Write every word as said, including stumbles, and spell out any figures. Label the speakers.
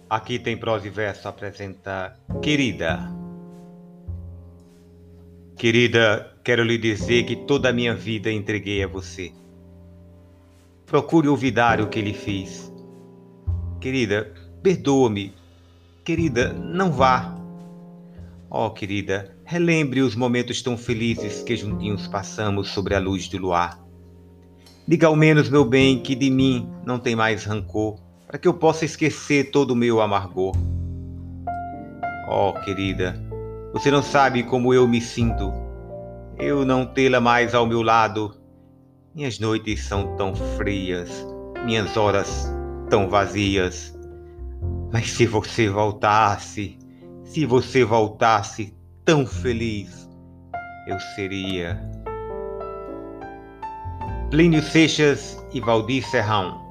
Speaker 1: Aqui tem prosa e verso apresenta Querida. Querida, quero lhe dizer que toda a minha vida entreguei a você. Procure olvidar o que lhe fiz. Querida, perdoa-me. Querida, não vá. Oh, querida, relembre os momentos tão felizes que juntinhos passamos sobre a luz do luar. Diga ao menos, meu bem, que de mim não tem mais rancor, para que eu possa esquecer todo o meu amargor. Oh, querida, você não sabe como eu me sinto. Eu não tê-la mais ao meu lado. Minhas noites são tão frias, minhas horas tão vazias. Mas se você voltasse, se você voltasse tão feliz, eu seria. Plínio Seixas e Valdir Serrão.